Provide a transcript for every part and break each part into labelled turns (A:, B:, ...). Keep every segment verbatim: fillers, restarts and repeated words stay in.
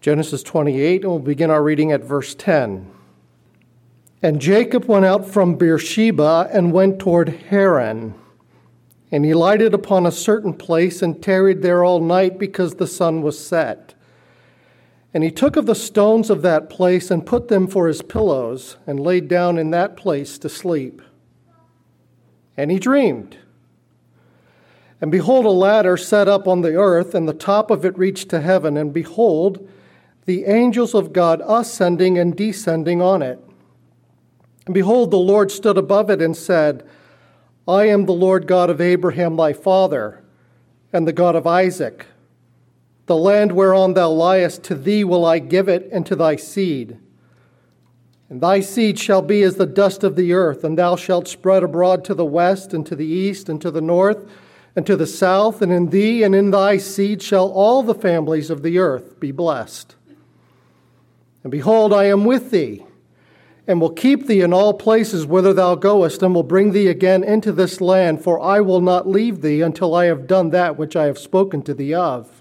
A: Genesis twenty-eight, and we'll begin our reading at verse ten. And Jacob went out from Beersheba and went toward Haran. And he lighted upon a certain place and tarried there all night because the sun was set. And he took of the stones of that place and put them for his pillows and laid down in that place to sleep. And he dreamed. And behold, a ladder set up on the earth, and the top of it reached to heaven. And behold, the angels of God ascending and descending on it. And behold, the Lord stood above it and said, I am the Lord God of Abraham thy father, and the God of Isaac. The land whereon thou liest, to thee will I give it, and to thy seed. And thy seed shall be as the dust of the earth, and thou shalt spread abroad to the west, and to the east, and to the north, and to the south, and in thee and in thy seed shall all the families of the earth be blessed. And behold, I am with thee, and will keep thee in all places whither thou goest, and will bring thee again into this land, for I will not leave thee until I have done that which I have spoken to thee of.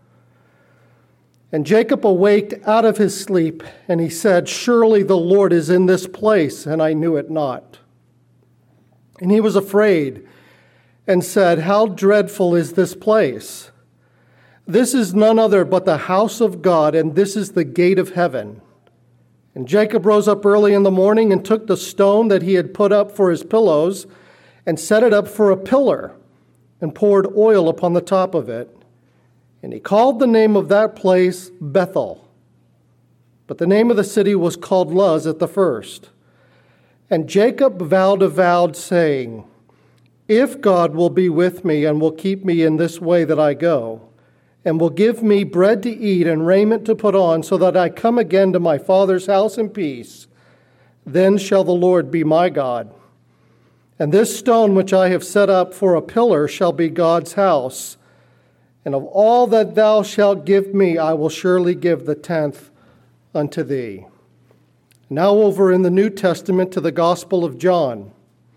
A: And Jacob awaked out of his sleep, and he said, Surely the Lord is in this place, and I knew it not. And he was afraid, and said, How dreadful is this place! This is none other but the house of God, and this is the gate of heaven. And Jacob rose up early in the morning and took the stone that he had put up for his pillows and set it up for a pillar and poured oil upon the top of it. And he called the name of that place Bethel. But the name of the city was called Luz at the first. And Jacob vowed a vow, saying, If God will be with me and will keep me in this way that I go, and will give me bread to eat and raiment to put on, so that I come again to my father's house in peace, then shall the Lord be my God. And this stone which I have set up for a pillar shall be God's house. And of all that thou shalt give me, I will surely give the tenth unto thee. Now over in the New Testament to the Gospel of John.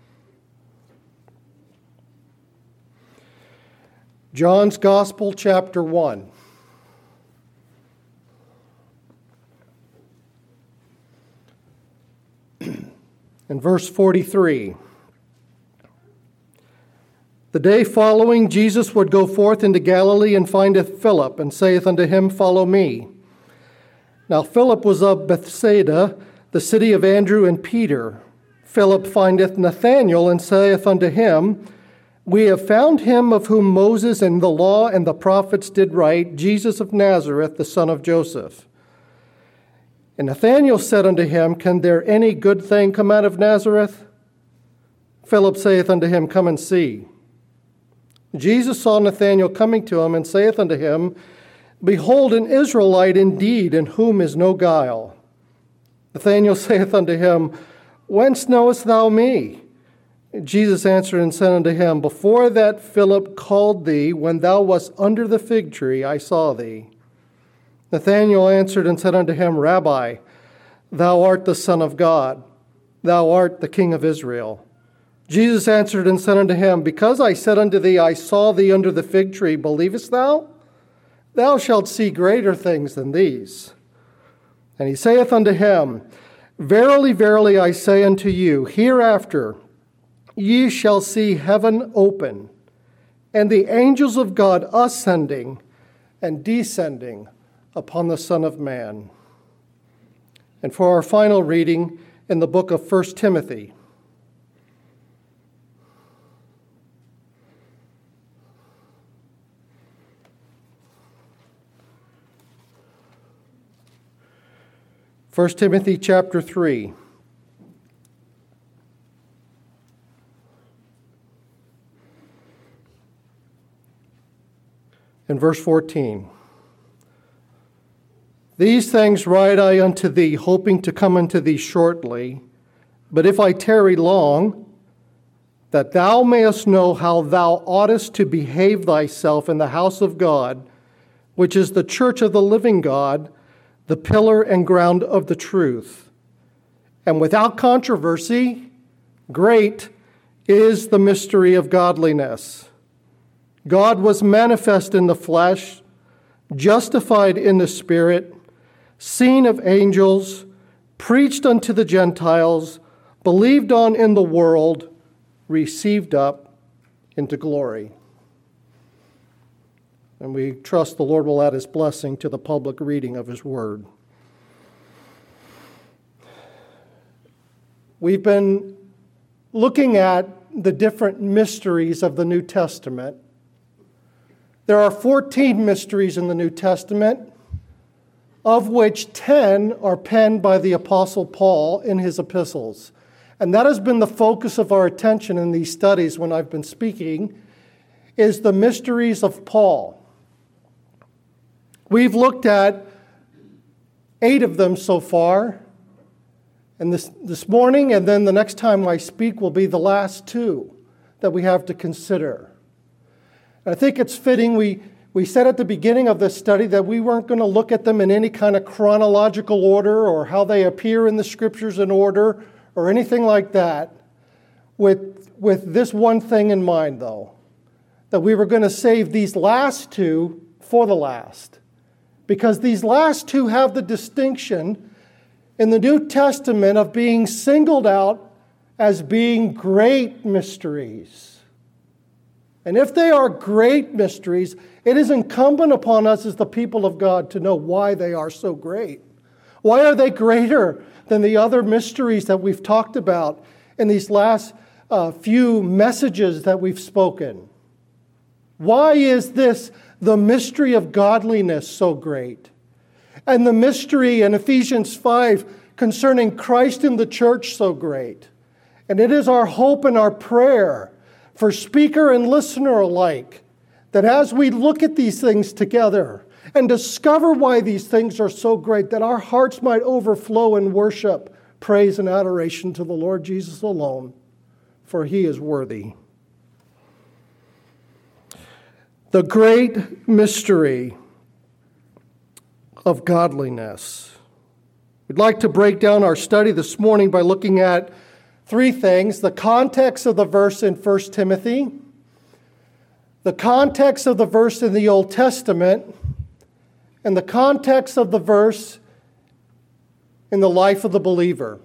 A: John's Gospel, chapter one. In verse forty-three. The day following, Jesus would go forth into Galilee and findeth Philip, and saith unto him, Follow me. Now Philip was of Bethsaida, the city of Andrew and Peter. Philip findeth Nathanael, and saith unto him, We have found him of whom Moses and the law and the prophets did write, Jesus of Nazareth, the son of Joseph. And Nathanael said unto him, Can there any good thing come out of Nazareth? Philip saith unto him, Come and see. Jesus saw Nathanael coming to him, and saith unto him, Behold, an Israelite indeed, in whom is no guile. Nathanael saith unto him, Whence knowest thou me? Jesus answered and said unto him, Before that Philip called thee, when thou wast under the fig tree, I saw thee. Nathanael answered and said unto him, Rabbi, thou art the Son of God, thou art the King of Israel. Jesus answered and said unto him, Because I said unto thee, I saw thee under the fig tree, believest thou? Thou shalt see greater things than these. And he saith unto him, Verily, verily, I say unto you, hereafter ye shall see heaven open, and the angels of God ascending and descending upon the Son of Man. And for our final reading in the book of First Timothy. First Timothy chapter three. In verse fourteen. These things write I unto thee, hoping to come unto thee shortly. But if I tarry long, that thou mayest know how thou oughtest to behave thyself in the house of God, which is the church of the living God, the pillar and ground of the truth. And without controversy, great is the mystery of godliness. God was manifest in the flesh, justified in the Spirit, seen of angels, preached unto the Gentiles, believed on in the world, received up into glory. And we trust the Lord will add his blessing to the public reading of his word. We've been looking at the different mysteries of the New Testament. There are fourteen mysteries in the New Testament, of which ten are penned by the Apostle Paul in his epistles. And that has been the focus of our attention in these studies when I've been speaking, is the mysteries of Paul. We've looked at eight of them so far, and this, this morning and then the next time I speak will be the last two that we have to consider. And I think it's fitting, we, we said at the beginning of this study that we weren't going to look at them in any kind of chronological order or how they appear in the scriptures in order or anything like that, with, with this one thing in mind though, that we were going to save these last two for the last. Because these last two have the distinction in the New Testament of being singled out as being great mysteries. And if they are great mysteries, it is incumbent upon us as the people of God to know why they are so great. Why are they greater than the other mysteries that we've talked about in these last uh, few messages that we've spoken? Why is this the mystery of godliness so great? And the mystery in Ephesians five concerning Christ in the church so great? And it is our hope and our prayer for speaker and listener alike that as we look at these things together and discover why these things are so great, that our hearts might overflow in worship, praise, and adoration to the Lord Jesus alone, for he is worthy. The great mystery of godliness. We'd like to break down our study this morning by looking at three things: the context of the verse in First Timothy, the context of the verse in the Old Testament, and the context of the verse in the life of the believer.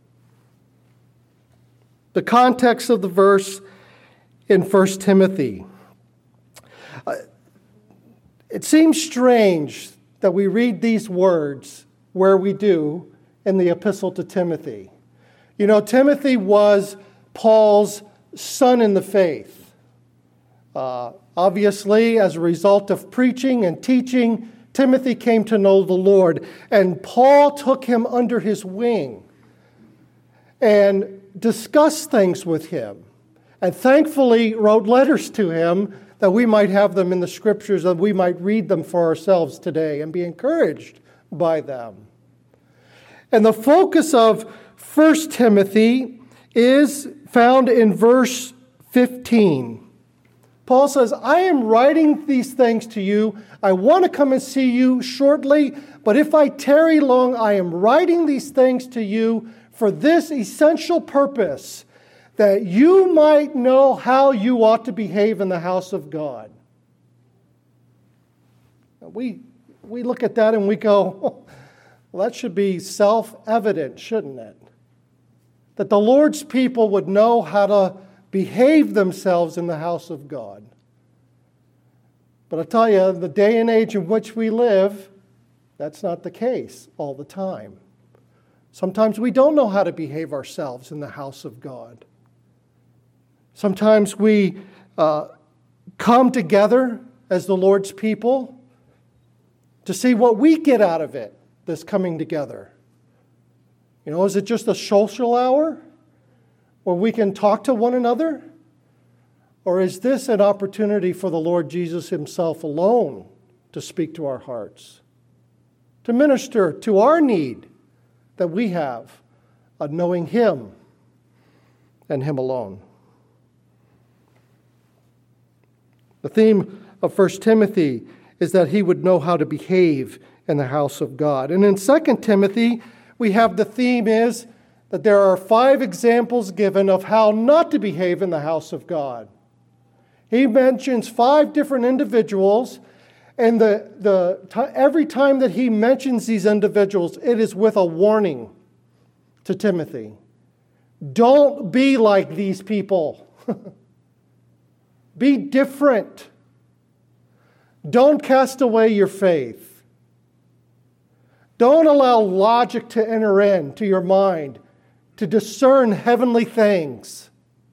A: The context of the verse in First Timothy. Uh, it seems strange that we read these words where we do in the epistle to Timothy. You know, Timothy was Paul's son in the faith. Uh, obviously, as a result of preaching and teaching, Timothy came to know the Lord, and Paul took him under his wing and discussed things with him, and thankfully wrote letters to him that we might have them in the scriptures and we might read them for ourselves today and be encouraged by them. And the focus of First Timothy is found in verse fifteen. Paul says, I am writing these things to you. I want to come and see you shortly, but if I tarry long, I am writing these things to you for this essential purpose, that you might know how you ought to behave in the house of God. We, we look at that and we go, well, that should be self-evident, shouldn't it? That the Lord's people would know how to behave themselves in the house of God. But I tell you, the day and age in which we live, that's not the case all the time. Sometimes we don't know how to behave ourselves in the house of God. Sometimes we uh, come together as the Lord's people to see what we get out of it, this coming together. You know, is it just a social hour where we can talk to one another? Or is this an opportunity for the Lord Jesus himself alone to speak to our hearts, to minister to our need that we have of knowing him and him alone? The theme of First Timothy is that he would know how to behave in the house of God. And in Second Timothy, we have the theme is that there are five examples given of how not to behave in the house of God. He mentions five different individuals, And the, the t- every time that he mentions these individuals, it is with a warning to Timothy. Don't be like these people. Be different. Don't cast away your faith. Don't allow logic to enter into your mind to discern heavenly things.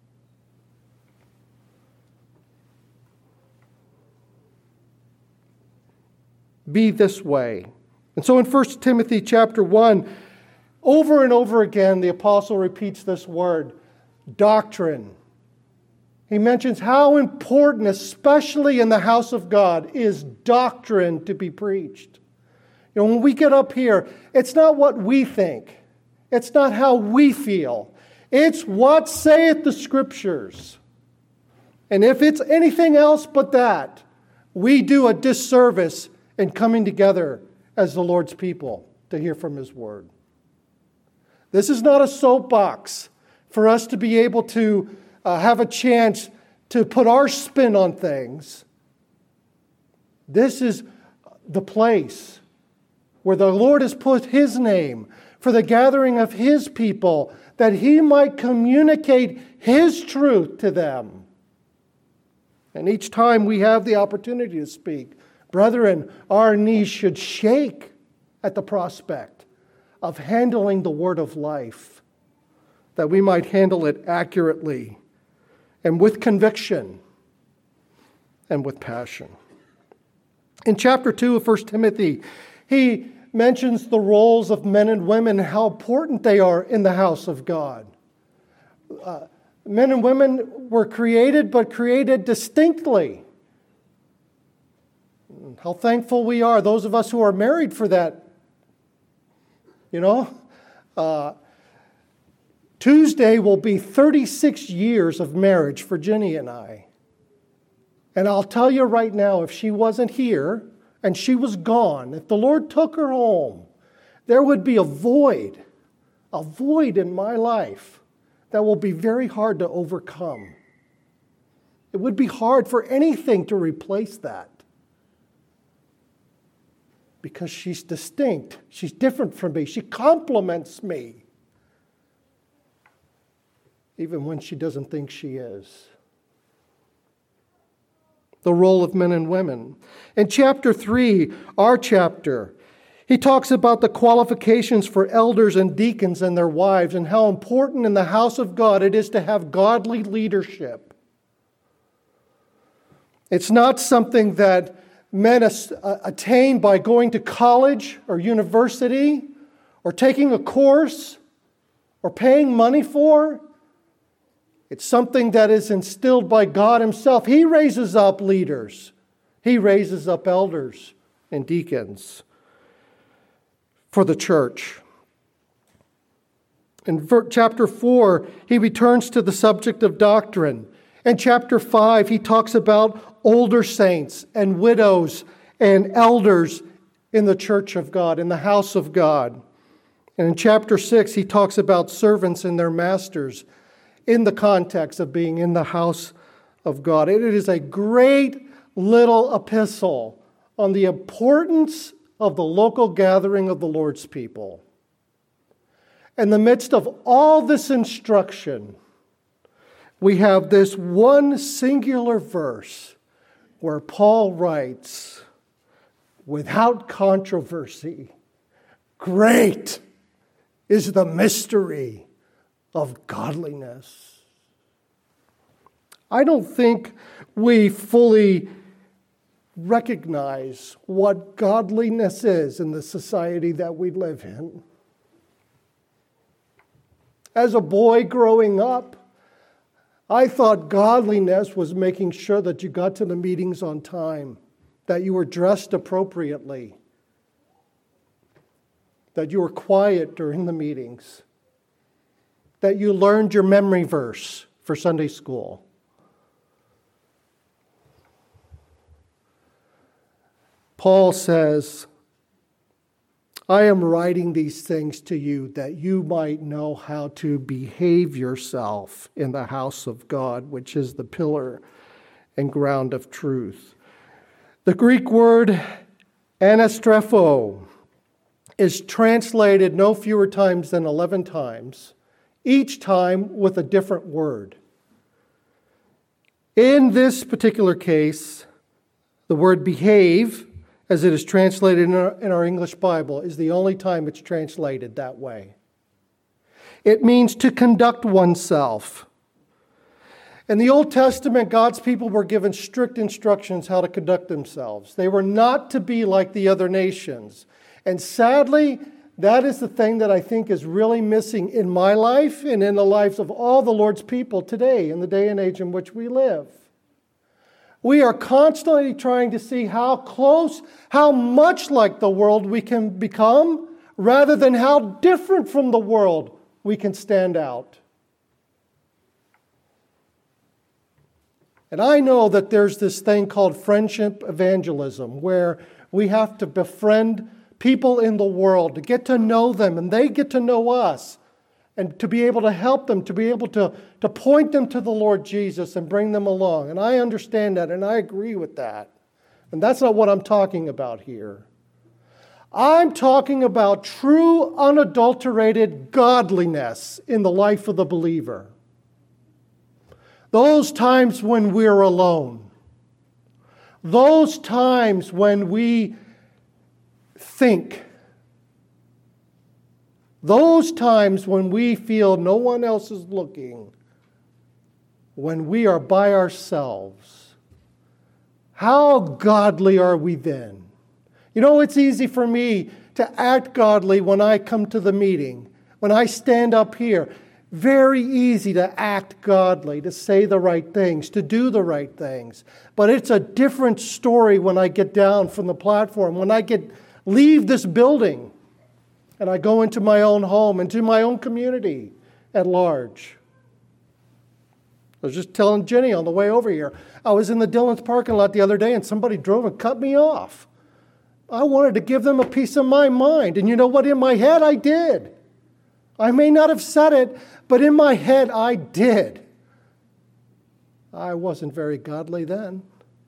A: Be this way. And so in First Timothy chapter one, over and over again, the apostle repeats this word, doctrine. He mentions how important, especially in the house of God, is doctrine to be preached. You know, when we get up here, it's not what we think. It's not how we feel. It's what saith the Scriptures. And if it's anything else but that, we do a disservice in coming together as the Lord's people to hear from His Word. This is not a soapbox for us to be able to uh, have a chance to put our spin on things. This is the place where the Lord has put His name for the gathering of His people, that He might communicate His truth to them. And each time we have the opportunity to speak, brethren, our knees should shake at the prospect of handling the word of life, that we might handle it accurately and with conviction and with passion. In chapter two of First Timothy, he mentions the roles of men and women and how important they are in the house of God. Uh, men and women were created, but created distinctly. How thankful we are, those of us who are married, for that. You know, uh, Tuesday will be thirty-six years of marriage for Jenny and I. And I'll tell you right now, if she wasn't here and she was gone, if the Lord took her home, there would be a void, a void in my life that will be very hard to overcome. It would be hard for anything to replace that. Because she's distinct. She's different from me. She complements me. Even when she doesn't think she is. The role of men and women. In chapter three, our chapter, he talks about the qualifications for elders and deacons and their wives and how important in the house of God it is to have godly leadership. It's not something that men attain by going to college or university or taking a course or paying money for. It's something that is instilled by God Himself. He raises up leaders. He raises up elders and deacons for the church. In chapter four, he returns to the subject of doctrine. In chapter five, he talks about older saints and widows and elders in the church of God, in the house of God. And in chapter six, he talks about servants and their masters in the context of being in the house of God. It is a great little epistle on the importance of the local gathering of the Lord's people. In the midst of all this instruction, we have this one singular verse where Paul writes, without controversy, great is the mystery of godliness. I don't think we fully recognize what godliness is in the society that we live in. As a boy growing up, I thought godliness was making sure that you got to the meetings on time, that you were dressed appropriately, that you were quiet during the meetings, that you learned your memory verse for Sunday school. Paul says, I am writing these things to you that you might know how to behave yourself in the house of God, which is the pillar and ground of truth. The Greek word anastrepho is translated no fewer times than eleven times, each time with a different word. In this particular case, the word behave, as it is translated in our, in our English Bible, is the only time it's translated that way. It means to conduct oneself. In the Old Testament, God's people were given strict instructions how to conduct themselves. They were not to be like the other nations. And sadly, that is the thing that I think is really missing in my life and in the lives of all the Lord's people today, in the day and age in which we live. We are constantly trying to see how close, how much like the world we can become, rather than how different from the world we can stand out. And I know that there's this thing called friendship evangelism, where we have to befriend people in the world, to get to know them, and they get to know us, and to be able to help them, to be able to, to point them to the Lord Jesus and bring them along. And I understand that, and I agree with that. And that's not what I'm talking about here. I'm talking about true, unadulterated godliness in the life of the believer. Those times when we're alone. Those times when we think. Those times when we feel no one else is looking. When we are by ourselves. How godly are we then? You know, it's easy for me to act godly when I come to the meeting, when I stand up here. Very easy to act godly, to say the right things, to do the right things. But it's a different story when I get down from the platform, when I get leave this building and I go into my own home, into my own community at large. I was just telling Jenny on the way over here, I was in the Dillon's parking lot the other day and somebody drove and cut me off. I wanted to give them a piece of my mind. And you know what? In my head, I did. I may not have said it, but in my head, I did. I wasn't very godly then.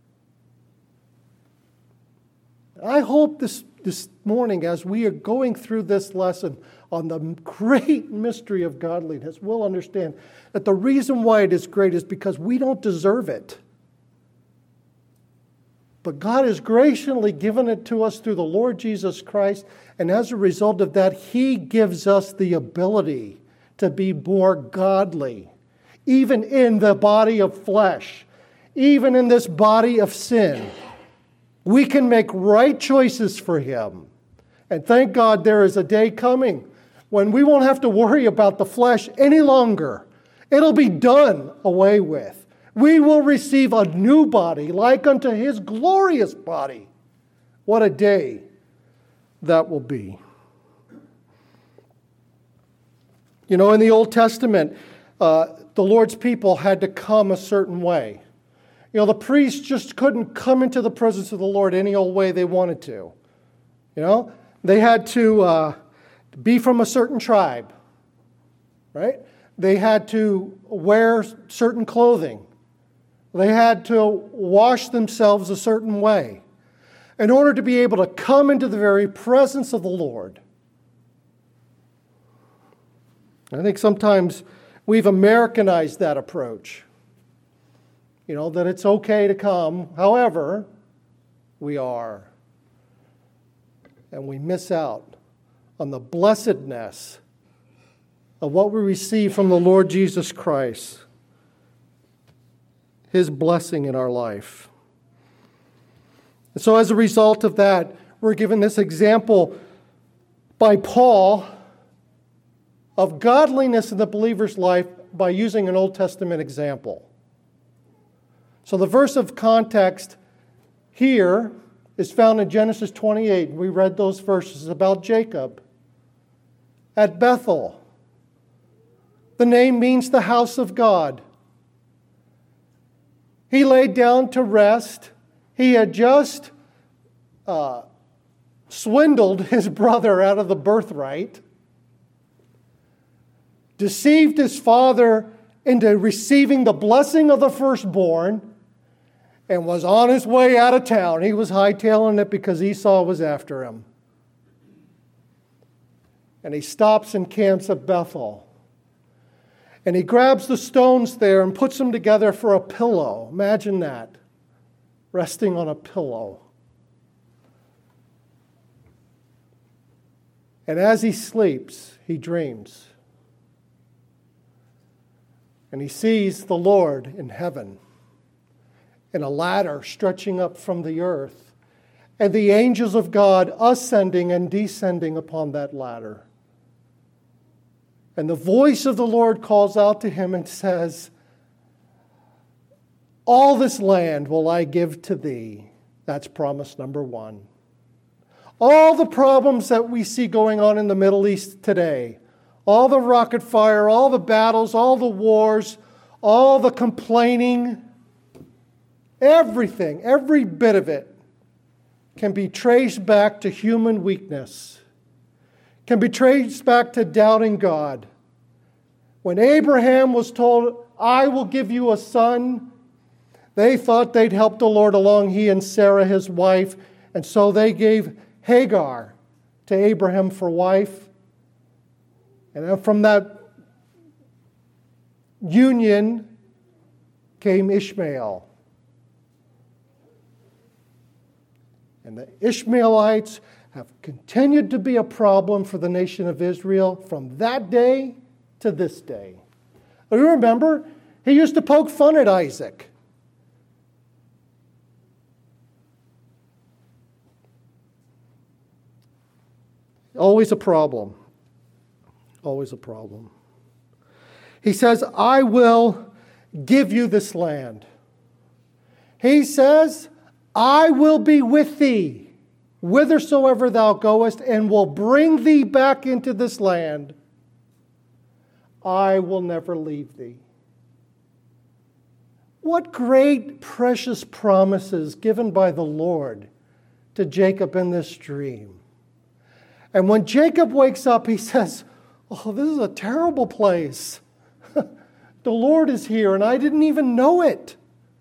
A: I hope this, this morning, as we are going through this lesson on the great mystery of godliness, we'll understand that the reason why it is great is because we don't deserve it. But God has graciously given it to us through the Lord Jesus Christ, and as a result of that, He gives us the ability to be more godly, even in the body of flesh, even in this body of sin. We can make right choices for Him. And thank God there is a day coming when we won't have to worry about the flesh any longer. It'll be done away with. We will receive a new body like unto His glorious body. What a day that will be. You know, in the Old Testament, uh, the Lord's people had to come a certain way. You know, the priests just couldn't come into the presence of the Lord any old way they wanted to. You know, they had to uh, be from a certain tribe, right? They had to wear certain clothing. They had to wash themselves a certain way in order to be able to come into the very presence of the Lord. I think sometimes we've Americanized that approach. You know, that it's okay to come however we are. And we miss out on the blessedness of what we receive from the Lord Jesus Christ. His blessing in our life. And so as a result of that, we're given this example by Paul of godliness in the believer's life by using an Old Testament example. So the verse of context here is found in Genesis twenty-eight. We read those verses about Jacob at Bethel. The name means the house of God. He laid down to rest. He had just uh, swindled his brother out of the birthright, deceived his father into receiving the blessing of the firstborn, and was on his way out of town. He was hightailing it because Esau was after him. And he stops and camps at Bethel. And he grabs the stones there and puts them together for a pillow. Imagine that, resting on a pillow. And as he sleeps, he dreams. And he sees the Lord in heaven, and a ladder stretching up from the earth, and the angels of God ascending and descending upon that ladder. And the voice of the Lord calls out to him and says, all this land will I give to thee. That's promise number one. All the problems that we see going on in the Middle East today, all the rocket fire, all the battles, all the wars, all the complaining, everything, every bit of it can be traced back to human weakness, can be traced back to doubting God. When Abraham was told, I will give you a son, they thought they'd help the Lord along, he and Sarah, his wife, and so they gave Hagar to Abraham for wife. And then from that union came Ishmael. And the Ishmaelites have continued to be a problem for the nation of Israel from that day to this day. You remember, he used to poke fun at Isaac. Always a problem. Always a problem. He says, I will give you this land. He says, I will be with thee, whithersoever thou goest, and will bring thee back into this land. I will never leave thee. What great, precious promises given by the Lord to Jacob in this dream. And when Jacob wakes up, he says, oh, this is a terrible place. The Lord is here, and I didn't even know it.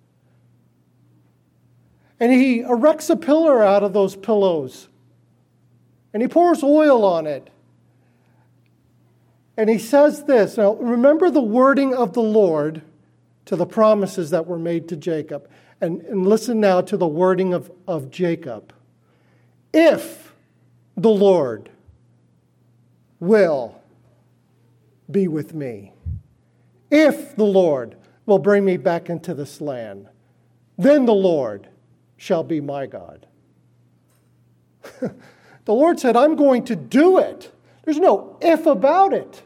A: And he erects a pillar out of those pillows. And he pours oil on it. And he says this. Now, remember the wording of the Lord to the promises that were made to Jacob. And, and listen now to the wording of, of Jacob. If the Lord will be with me, if the Lord will bring me back into this land, then the Lord shall be my God. The Lord said, I'm going to do it. There's no if about it.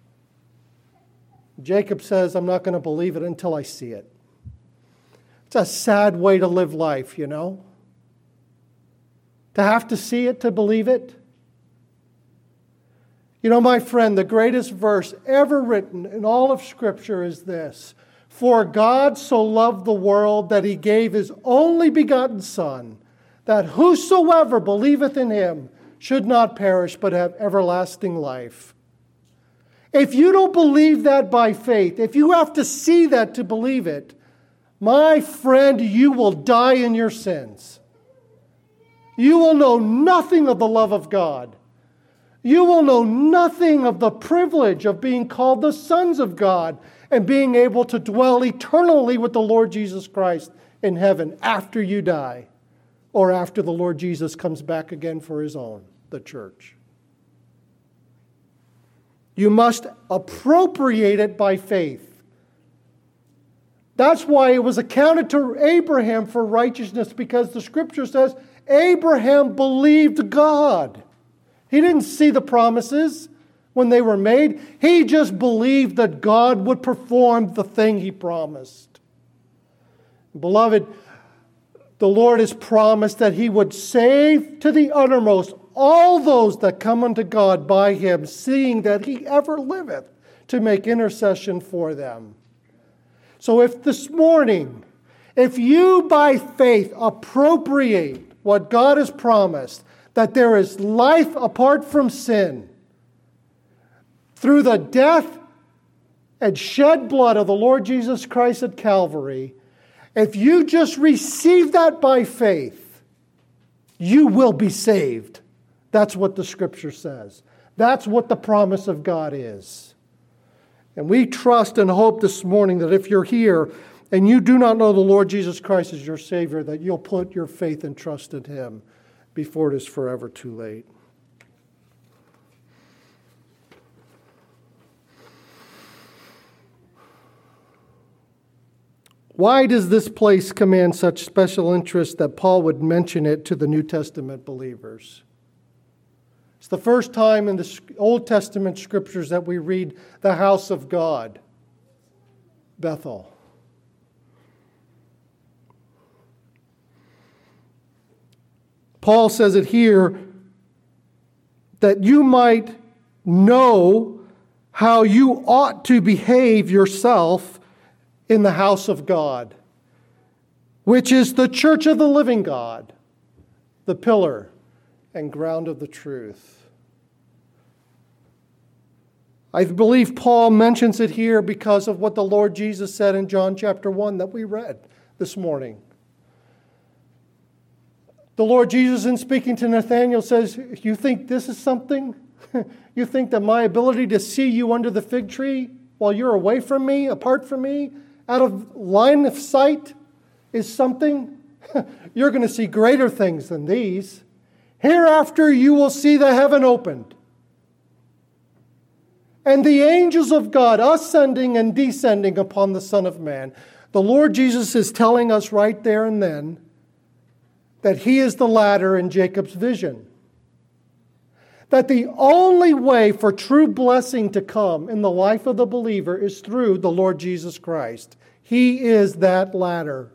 A: Jacob says, I'm not going to believe it until I see it. It's a sad way to live life, you know? To have to see it, to believe it. You know, my friend, the greatest verse ever written in all of Scripture is this. For God so loved the world that he gave his only begotten Son, that whosoever believeth in him should not perish but have everlasting life. If you don't believe that by faith, if you have to see that to believe it, my friend, you will die in your sins. You will know nothing of the love of God. You will know nothing of the privilege of being called the sons of God and being able to dwell eternally with the Lord Jesus Christ in heaven after you die or after the Lord Jesus comes back again for his own, the church. You must appropriate it by faith. That's why it was accounted to Abraham for righteousness, because the Scripture says Abraham believed God. He didn't see the promises when they were made. He just believed that God would perform the thing he promised. Beloved, the Lord has promised that he would save to the uttermost all those that come unto God by him, seeing that he ever liveth to make intercession for them. So if this morning, if you by faith appropriate what God has promised, that there is life apart from sin, through the death and shed blood of the Lord Jesus Christ at Calvary, If you just receive that by faith, you will be saved. That's what the Scripture says. That's what the promise of God is. And we trust and hope this morning that if you're here and you do not know the Lord Jesus Christ as your Savior, that you'll put your faith and trust in Him before it is forever too late. Why does this place command such special interest that Paul would mention it to the New Testament believers? It's the first time in the Old Testament scriptures that we read the house of God, Bethel. Paul says it here that you might know how you ought to behave yourself in the house of God, which is the church of the living God, the pillar and ground of the truth. I believe Paul mentions it here because of what the Lord Jesus said in John chapter one that we read this morning. The Lord Jesus, in speaking to Nathanael, says, you think this is something? You think that my ability to see you under the fig tree while you're away from me, apart from me, out of line of sight is something? You're going to see greater things than these. Hereafter you will see the heaven opened, and the angels of God ascending and descending upon the Son of Man. The Lord Jesus is telling us right there and then that He is the ladder in Jacob's vision. That the only way for true blessing to come in the life of the believer is through the Lord Jesus Christ. He is that ladder.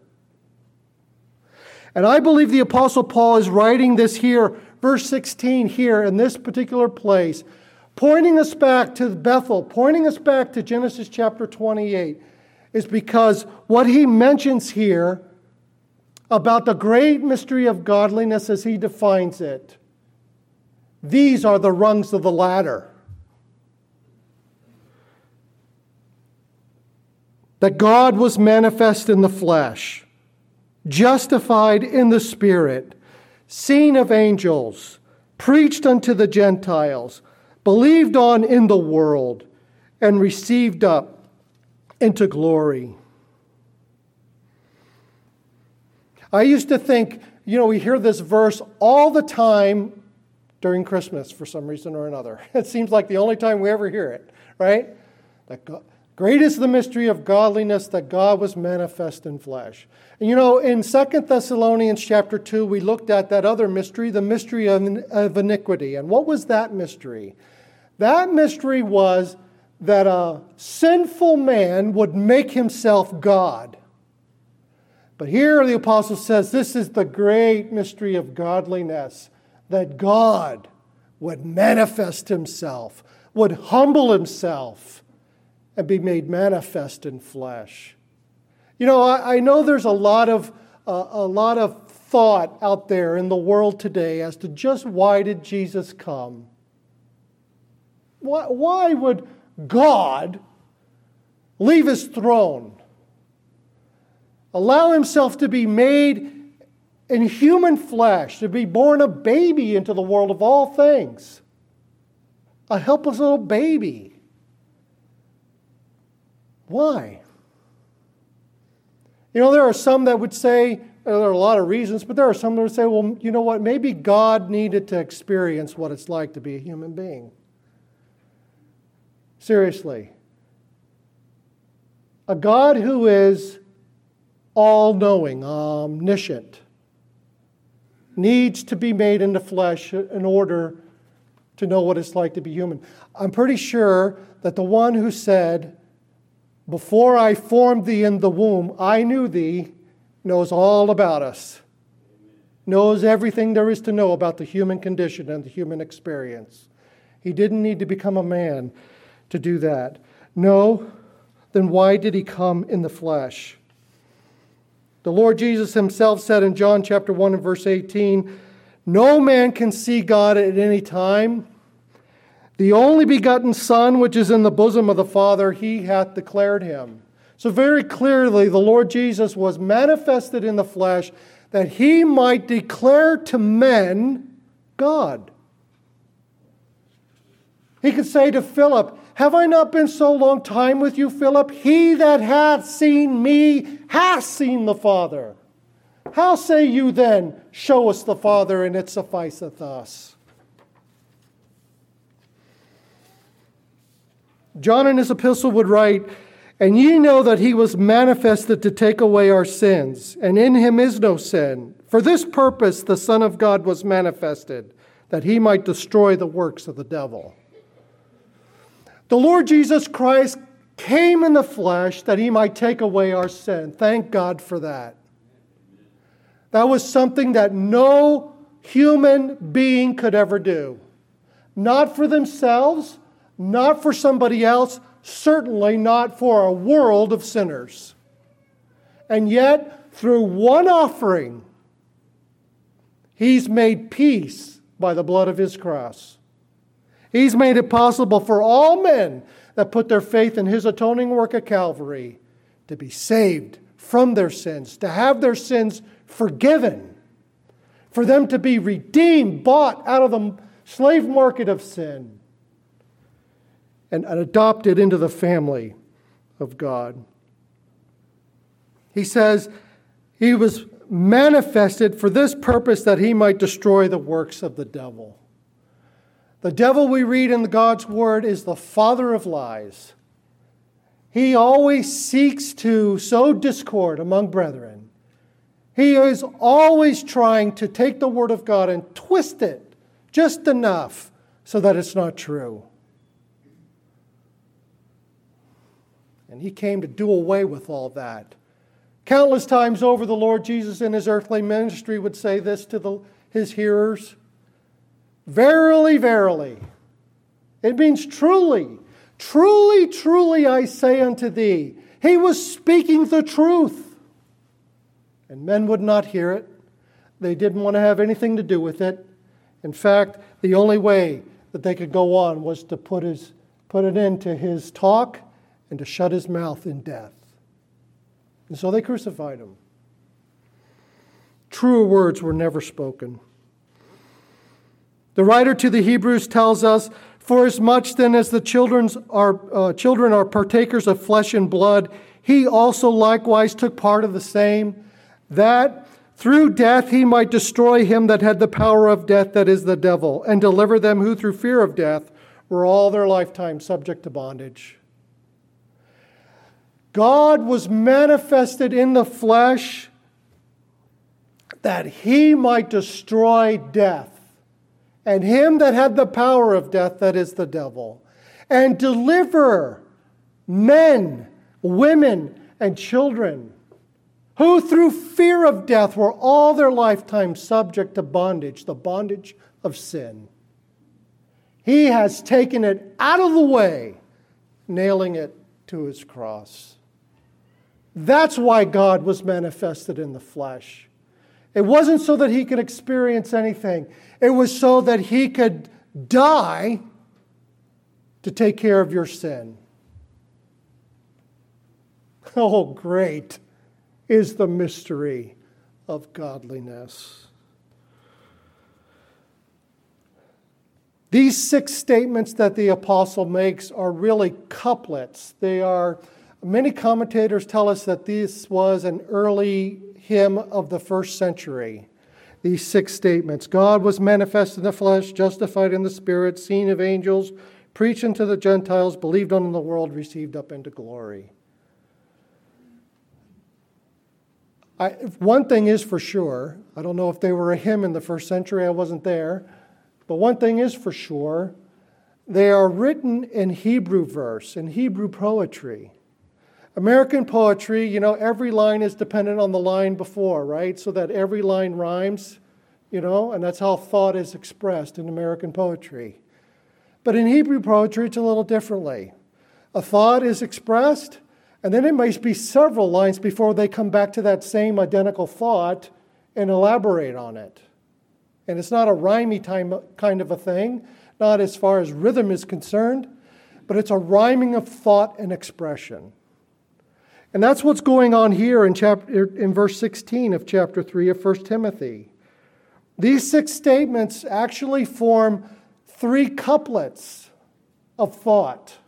A: And I believe the Apostle Paul is writing this here, verse sixteen here in this particular place, pointing us back to Bethel, pointing us back to Genesis chapter twenty-eight, is because what he mentions here about the great mystery of godliness as he defines it, these are the rungs of the ladder. That God was manifest in the flesh, justified in the Spirit, seen of angels, preached unto the Gentiles, believed on in the world, and received up into glory. I used to think, you know, we hear this verse all the time during Christmas for some reason or another. It seems like the only time we ever hear it, right? That God, great is the mystery of godliness, that God was manifest in flesh. And you know, in Second Thessalonians chapter two, we looked at that other mystery, the mystery of, of iniquity. And what was that mystery? That mystery was that a sinful man would make himself God. But here the apostle says this is the great mystery of godliness, that God would manifest Himself, would humble Himself, and be made manifest in flesh. You know, I, I know there's a lot of uh, a lot of thought out there in the world today as to just why did Jesus come? Why, why would God leave His throne, allow Himself to be made in human flesh, to be born a baby into the world of all things? A helpless little baby. Why? You know, there are some that would say, there are a lot of reasons, but there are some that would say, well, you know what, maybe God needed to experience what it's like to be a human being. Seriously. A God who is all-knowing, omniscient, needs to be made into flesh in order to know what it's like to be human. I'm pretty sure that the one who said, before I formed thee in the womb, I knew thee, knows all about us. Knows everything there is to know about the human condition and the human experience. He didn't need to become a man to do that. No, then why did He come in the flesh? The Lord Jesus Himself said in John chapter one and verse eighteen, no man can see God at any time. The only begotten Son, which is in the bosom of the Father, He hath declared Him. So very clearly, the Lord Jesus was manifested in the flesh that he might declare to men God. He could say to Philip, have I not been so long time with you, Philip? He that hath seen me hath seen the Father. How say you then, show us the Father, and it sufficeth us? John in his epistle would write, and ye know that he was manifested to take away our sins, and in him is no sin. For this purpose the Son of God was manifested, that he might destroy the works of the devil. The Lord Jesus Christ came in the flesh that he might take away our sin. Thank God for that. That was something that no human being could ever do. Not for themselves, not for somebody else, certainly not for a world of sinners. And yet, through one offering, he's made peace by the blood of his cross. He's made it possible for all men that put their faith in his atoning work at Calvary to be saved from their sins, to have their sins forgiven, for them to be redeemed, bought out of the slave market of sin, and adopted into the family of God. He says he was manifested for this purpose, that he might destroy the works of the devil. The devil, we read in God's word, is the father of lies. He always seeks to sow discord among brethren. He is always trying to take the word of God and twist it just enough so that it's not true. And he came to do away with all that. Countless times over, the Lord Jesus in his earthly ministry would say this to the, his hearers. Verily, verily. It means truly. Truly, truly, I say unto thee. He was speaking the truth. And men would not hear it. They didn't want to have anything to do with it. In fact, the only way that they could go on was to put his, put an end to his talk and to shut his mouth in death. And so they crucified him. Truer words were never spoken. The writer to the Hebrews tells us, for as much then as the children's are, uh, children are partakers of flesh and blood, he also likewise took part of the same, that through death he might destroy him that had the power of death, that is the devil, and deliver them who through fear of death were all their lifetime subject to bondage. God was manifested in the flesh that he might destroy death, and him that had the power of death, that is the devil, and deliver men, women, and children who through fear of death were all their lifetime subject to bondage, the bondage of sin. He has taken it out of the way, nailing it to his cross. That's why God was manifested in the flesh. It wasn't so that he could experience anything. It was so that he could die to take care of your sin. Oh, great is the mystery of godliness. These six statements that the apostle makes are really couplets. They are, many commentators tell us that this was an early hymn of the first century. These six statements: God was manifest in the flesh, justified in the spirit, seen of angels, preached unto the Gentiles, believed on in the world, received up into glory. I, one thing is for sure, I don't know if they were a hymn in the first century, I wasn't there, but one thing is for sure, they are written in Hebrew verse, in Hebrew poetry. American poetry, you know, every line is dependent on the line before, right? So that every line rhymes, you know, and that's how thought is expressed in American poetry. But in Hebrew poetry, it's a little differently. A thought is expressed, and then it might be several lines before they come back to that same identical thought and elaborate on it. And it's not a rhymey time kind of a thing, not as far as rhythm is concerned, but it's a rhyming of thought and expression. And that's what's going on here in chapter in verse sixteen of chapter three of First Timothy. These six statements actually form three couplets of thought.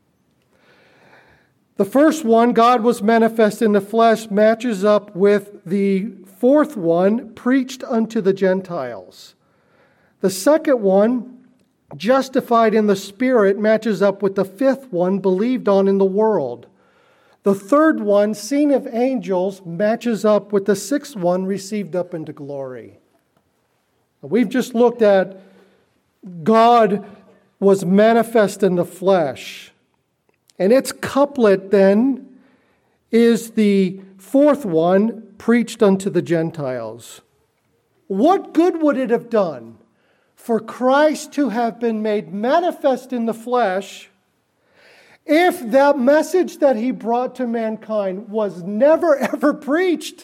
A: The first one, God was manifest in the flesh, matches up with the fourth one, preached unto the Gentiles. The second one, justified in the Spirit, matches up with the fifth one, believed on in the world. The third one, seen of angels, matches up with the sixth one, received up into glory. We've just looked at God was manifest in the flesh. And its couplet then is the fourth one, preached unto the Gentiles. What good would it have done for Christ to have been made manifest in the flesh if that message that he brought to mankind was never ever preached?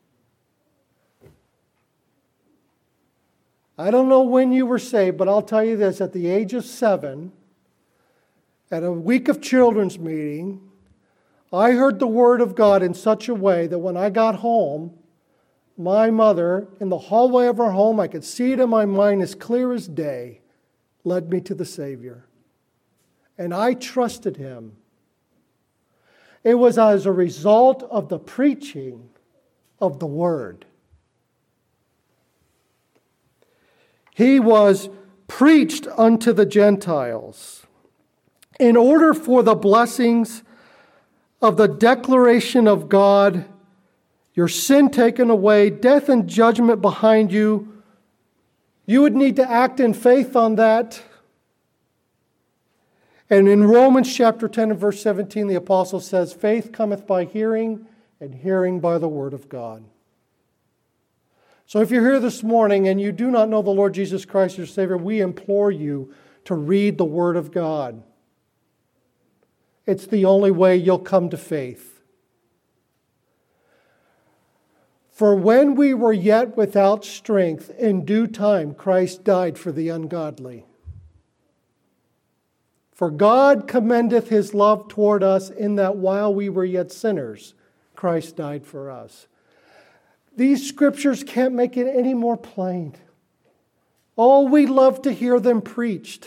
A: I don't know when you were saved, but I'll tell you this, at the age of seven, at a week of children's meeting, I heard the word of God in such a way that when I got home, my mother, in the hallway of her home, I could see it in my mind as clear as day, led me to the Savior. And I trusted him. It was as a result of the preaching of the word. He was preached unto the Gentiles in order for the blessings of the declaration of God, your sin taken away, death and judgment behind you. You would need to act in faith on that. And in Romans chapter ten and verse seventeen, the apostle says, faith cometh by hearing, and hearing by the word of God. So if you're here this morning and you do not know the Lord Jesus Christ, your Savior, we implore you to read the word of God. It's the only way you'll come to faith. For when we were yet without strength, in due time Christ died for the ungodly. For God commendeth his love toward us in that while we were yet sinners, Christ died for us. These scriptures can't make it any more plain. Oh, we love to hear them preached.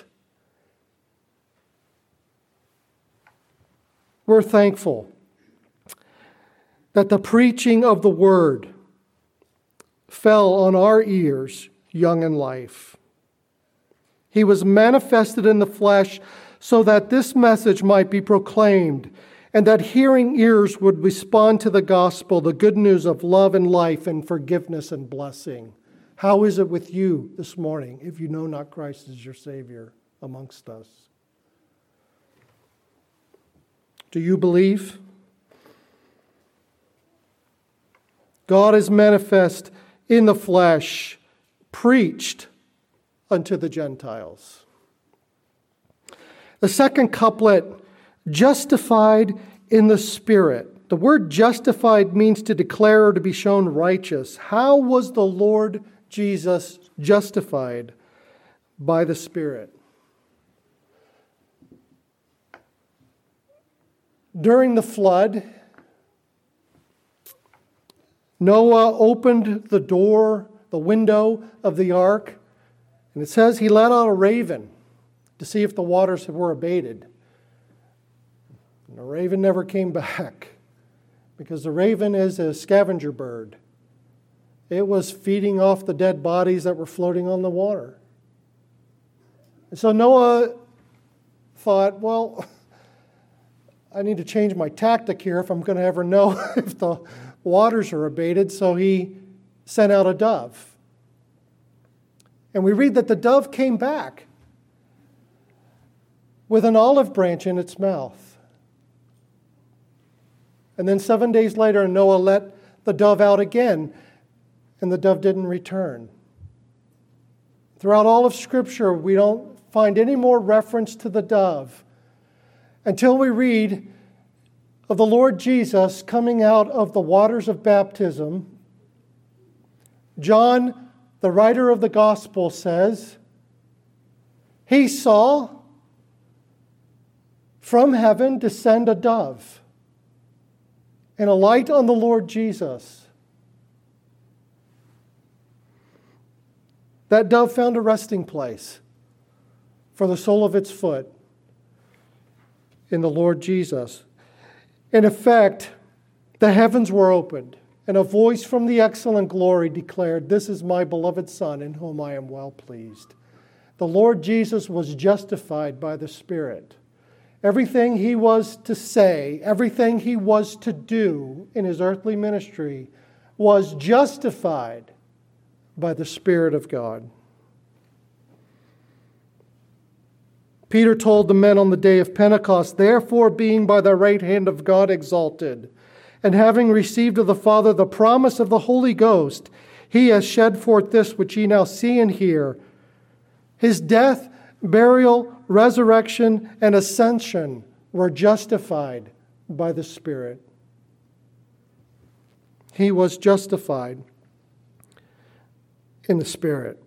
A: We're thankful that the preaching of the word fell on our ears young in life. He was manifested in the flesh so that this message might be proclaimed and that hearing ears would respond to the gospel, the good news of love and life and forgiveness and blessing. How is it with you this morning if you know not Christ as your Savior amongst us? Do you believe? God is manifest in the flesh, preached unto the Gentiles. The second couplet, justified in the Spirit. The word justified means to declare or to be shown righteous. How was the Lord Jesus justified? By the Spirit. During the flood, Noah opened the door, the window of the ark, and it says he let out a raven to see if the waters were abated. And the raven never came back because the raven is a scavenger bird. It was feeding off the dead bodies that were floating on the water. And so Noah thought, well, I need to change my tactic here if I'm going to ever know if the waters are abated. So he sent out a dove. And we read that the dove came back with an olive branch in its mouth. And then seven days later, Noah let the dove out again, and the dove didn't return. Throughout all of Scripture, we don't find any more reference to the dove until we read of the Lord Jesus coming out of the waters of baptism. John, the writer of the gospel, says, he saw from heaven descend a dove, and alight on the Lord Jesus. That dove found a resting place for the sole of its foot in the Lord Jesus. In effect, the heavens were opened, and a voice from the excellent glory declared, "This is my beloved Son, in whom I am well pleased." The Lord Jesus was justified by the Spirit. Everything he was to say, everything he was to do in his earthly ministry was justified by the Spirit of God. Peter told the men on the day of Pentecost, "Therefore, being by the right hand of God exalted, and having received of the Father the promise of the Holy Ghost, he has shed forth this which ye now see and hear. His death, burial, resurrection, and ascension were justified by the Spirit." He was justified in the Spirit.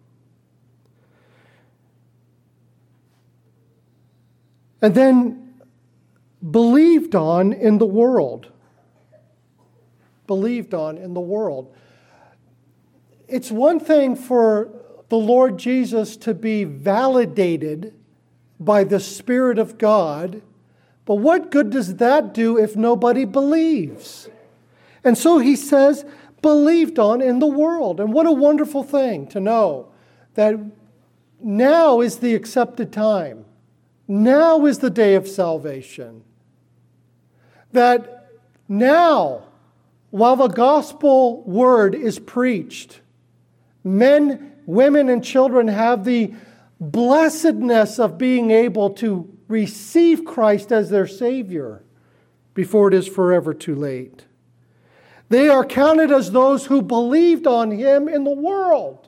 A: And then believed on in the world. Believed on in the world. It's one thing for the Lord Jesus to be validated by the Spirit of God, but what good does that do if nobody believes? And so he says, believed on in the world. And what a wonderful thing to know that now is the accepted time. Now is the day of salvation. That now, while the gospel word is preached, men, women, and children have the blessedness of being able to receive Christ as their Savior before it is forever too late. They are counted as those who believed on Him in the world.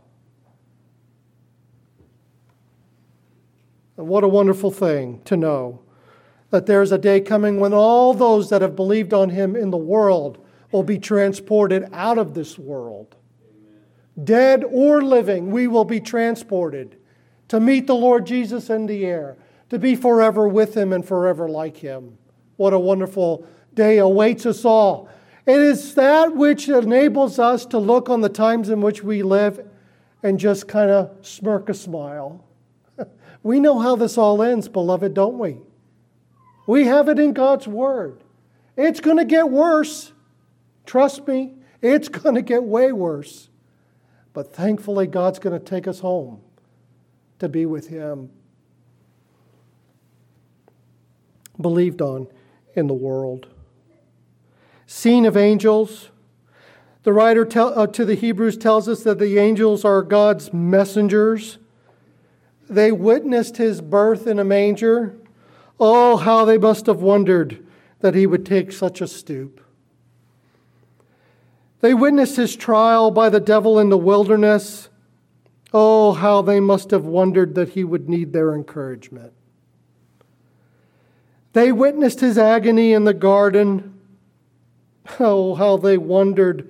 A: And what a wonderful thing to know that there's a day coming when all those that have believed on Him in the world will be transported out of this world. Amen. Dead or living, we will be transported to meet the Lord Jesus in the air, to be forever with Him and forever like Him. What a wonderful day awaits us all. It is that which enables us to look on the times in which we live and just kind of smirk a smile. We know how this all ends, beloved, don't we? We have it in God's Word. It's going to get worse. Trust me, it's going to get way worse. But thankfully, God's going to take us home to be with Him. Believed on in the world. Seen of angels. The writer tell, uh, to the Hebrews tells us that the angels are God's messengers. They witnessed His birth in a manger. Oh, how they must have wondered that He would take such a stoop. They witnessed His trial by the devil in the wilderness. Oh, how they must have wondered that He would need their encouragement. They witnessed His agony in the garden. Oh, how they wondered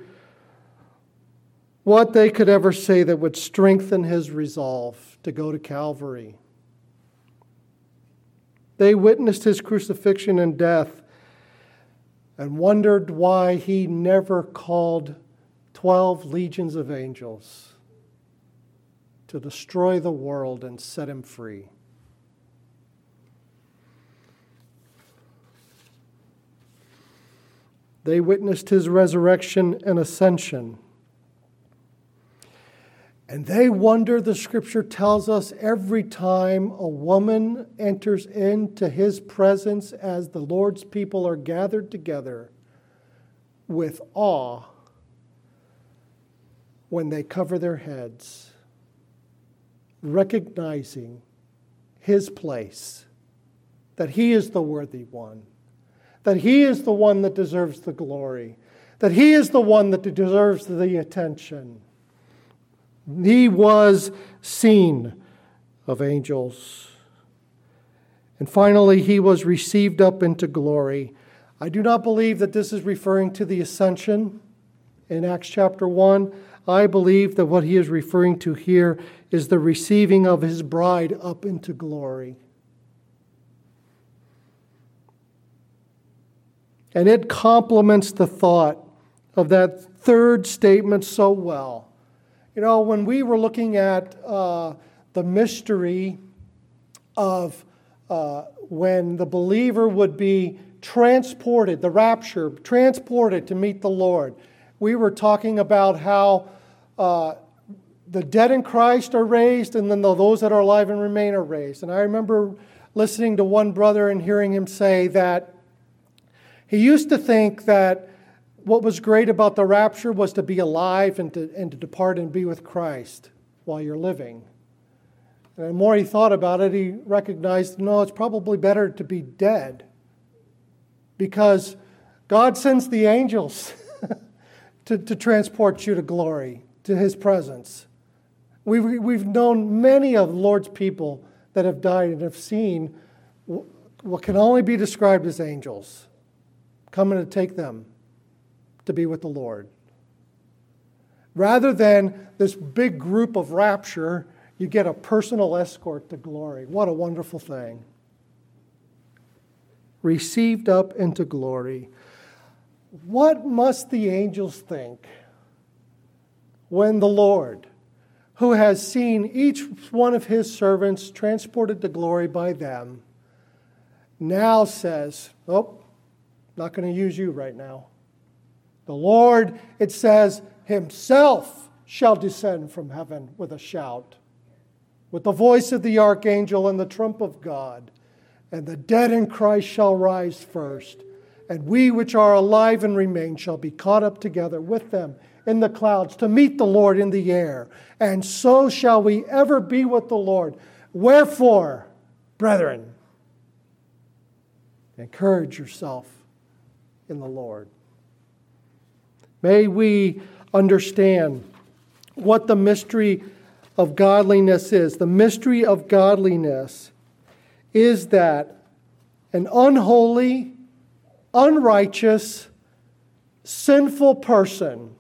A: what they could ever say that would strengthen His resolve to go to Calvary. They witnessed His crucifixion and death and wondered why He never called twelve legions of angels to destroy the world and set Him free. They witnessed His resurrection and ascension. And they wonder, the Scripture tells us, every time a woman enters into His presence as the Lord's people are gathered together with awe when they cover their heads, recognizing His place, that He is the worthy one, that He is the one that deserves the glory, that He is the one that deserves the attention. He was seen of angels. And finally, He was received up into glory. I do not believe that this is referring to the ascension in Acts chapter one. I believe that what he is referring to here is the receiving of His bride up into glory. And it complements the thought of that third statement so well. You know, when we were looking at uh, the mystery of uh, when the believer would be transported, the rapture, transported to meet the Lord, we were talking about how uh, the dead in Christ are raised, and then those that are alive and remain are raised. And I remember listening to one brother and hearing him say that he used to think that what was great about the rapture was to be alive and to, and to depart and be with Christ while you're living. And the more he thought about it, he recognized, no, it's probably better to be dead, because God sends the angels to, to transport you to glory, to His presence. We've, we've known many of the Lord's people that have died and have seen what can only be described as angels coming to take them to be with the Lord. Rather than this big group of rapture, you get a personal escort to glory. What a wonderful thing. Received up into glory. What must the angels think when the Lord, who has seen each one of His servants transported to glory by them, now says, oh, not going to use you right now. The Lord, it says, Himself shall descend from heaven with a shout, with the voice of the archangel and the trump of God. And the dead in Christ shall rise first. And we which are alive and remain shall be caught up together with them in the clouds to meet the Lord in the air. And so shall we ever be with the Lord. Wherefore, brethren, encourage yourself in the Lord. May we understand what the mystery of godliness is. The mystery of godliness is that an unholy, unrighteous, sinful person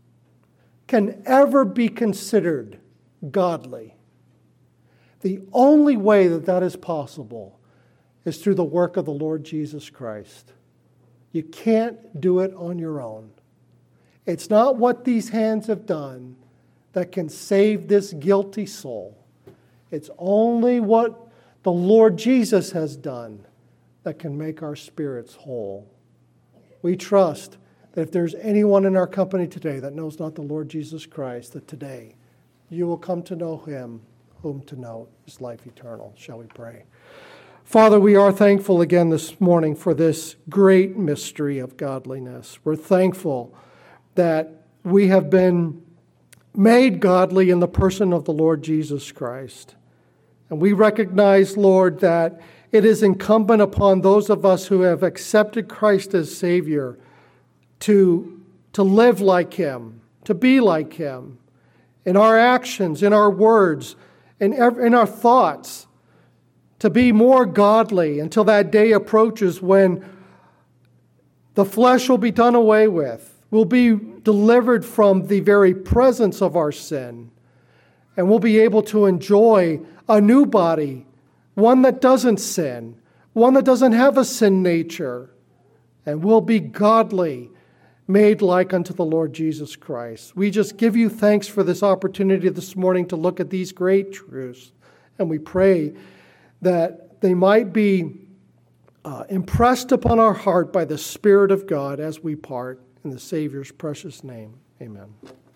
A: can ever be considered godly. The only way that that is possible is through the work of the Lord Jesus Christ. You can't do it on your own. It's not what these hands have done that can save this guilty soul. It's only what the Lord Jesus has done that can make our spirits whole. We trust that if there's anyone in our company today that knows not the Lord Jesus Christ, that today you will come to know Him, whom to know is life eternal. Shall we pray? Father, we are thankful again this morning for this great mystery of godliness. We're thankful that we have been made godly in the person of the Lord Jesus Christ. And we recognize, Lord, that it is incumbent upon those of us who have accepted Christ as Savior to, to live like Him, to be like Him, in our actions, in our words, in, in our thoughts, to be more godly until that day approaches when the flesh will be done away with. We'll be delivered from the very presence of our sin, and we'll be able to enjoy a new body, one that doesn't sin, one that doesn't have a sin nature, and we'll be godly, made like unto the Lord Jesus Christ. We just give you thanks for this opportunity this morning to look at these great truths, and we pray that they might be uh, impressed upon our heart by the Spirit of God as we part. In the Savior's precious name, amen.